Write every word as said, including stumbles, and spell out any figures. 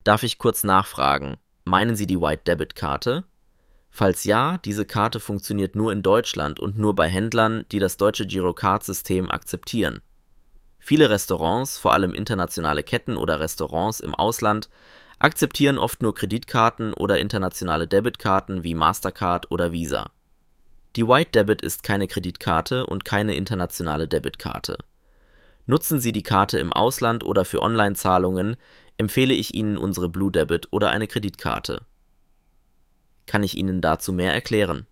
Darf ich kurz nachfragen, meinen Sie die White Debit Karte? Falls ja, diese Karte funktioniert nur in Deutschland und nur bei Händlern, die das deutsche Girocard-System akzeptieren. Viele Restaurants, vor allem internationale Ketten oder Restaurants im Ausland, akzeptieren oft nur Kreditkarten oder internationale Debitkarten wie Mastercard oder Visa. Die White Debit ist keine Kreditkarte und keine internationale Debitkarte. Nutzen Sie die Karte im Ausland oder für Online-Zahlungen, empfehle ich Ihnen unsere Blue Debit oder eine Kreditkarte. Kann ich Ihnen dazu mehr erklären?